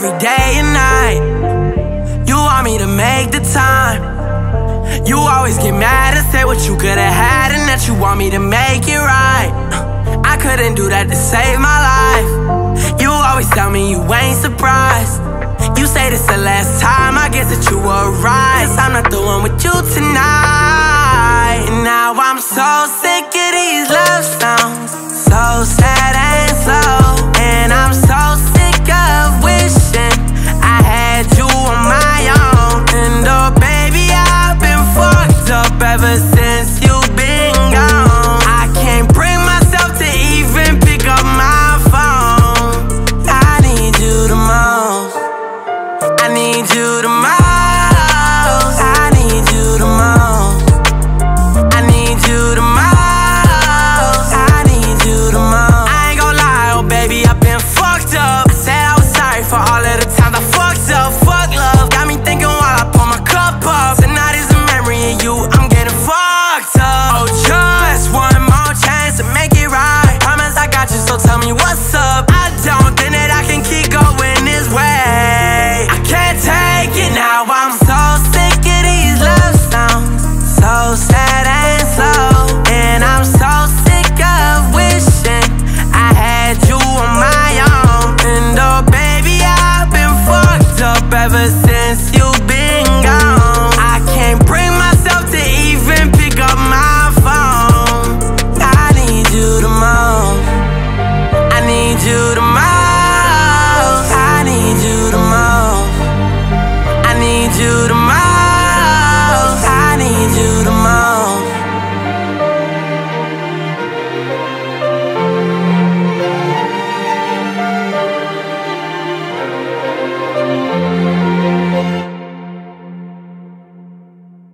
every day and night. You want me to make the time. You always get mad and say what you could've had and that you want me to make it right. I couldn't do that to save my life. You always tell me you ain't surprised. You say this the last time, I guess that you were right. 'Cause I'm not the